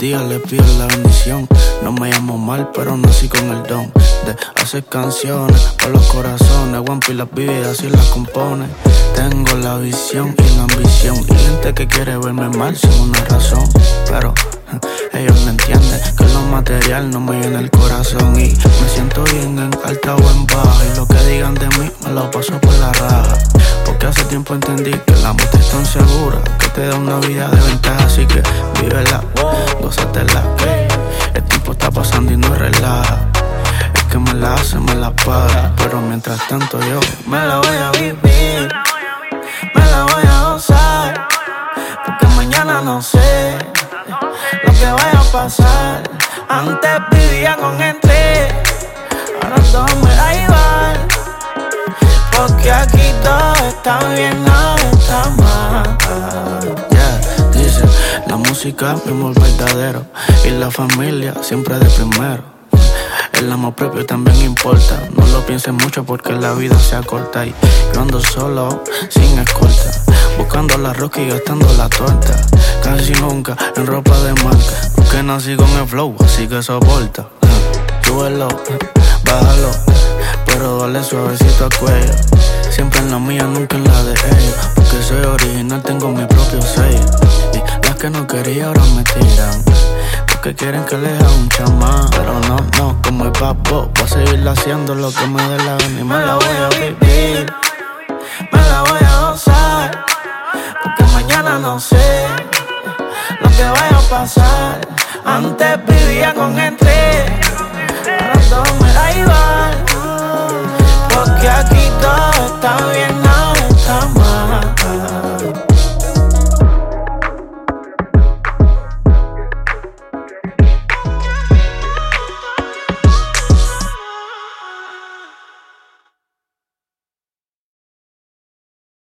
días le pido la bendición. No me llamo mal, pero nací con el don de hacer canciones por los corazones. One las vive y así las compone. Tengo la visión y la ambición, y gente que quiere verme mal sin una razón. Pero ellos me entienden que lo material no me llena el corazón. Y me siento bien en alta o en baja, y lo que digan de mí me lo paso por la raja. Porque hace tiempo entendí que la muerte es tan segura que te da una vida de ventaja. Así que vívela, gózatela, el tiempo está pasando y no relaja. Es que me la hace, me la paga, pero mientras tanto yo me la voy a vivir, me la voy a gozar, porque mañana no sé lo que vaya a pasar. Antes vivía con estrés, ahora todo me da igual, porque aquí todo está bien, nada está mal. Yeah, dice, la música es mi amor verdadero, y la familia siempre de primero. El amor propio también importa, no lo pienses mucho porque la vida se acorta. Y yo ando solo, sin escolta, buscando la roca y gastando la torta. Casi nunca en ropa de marca, porque nací con el flow, así que soporta. Súbelo, bájalo, pero dale suavecito al cuello. Siempre en la mía, nunca en la de ellos, porque soy original, tengo mi propio sello. Y las que no quería ahora me tiran, porque quieren que les haga un chamán. Pero no, como el papo, voy a seguir haciendo lo que me dé la gana. Y me la voy a vivir, me la voy a gozar, porque mañana no sé lo que vaya a pasar. Antes vivía con estrés, ahora todo me da igual, porque aquí todo está bien.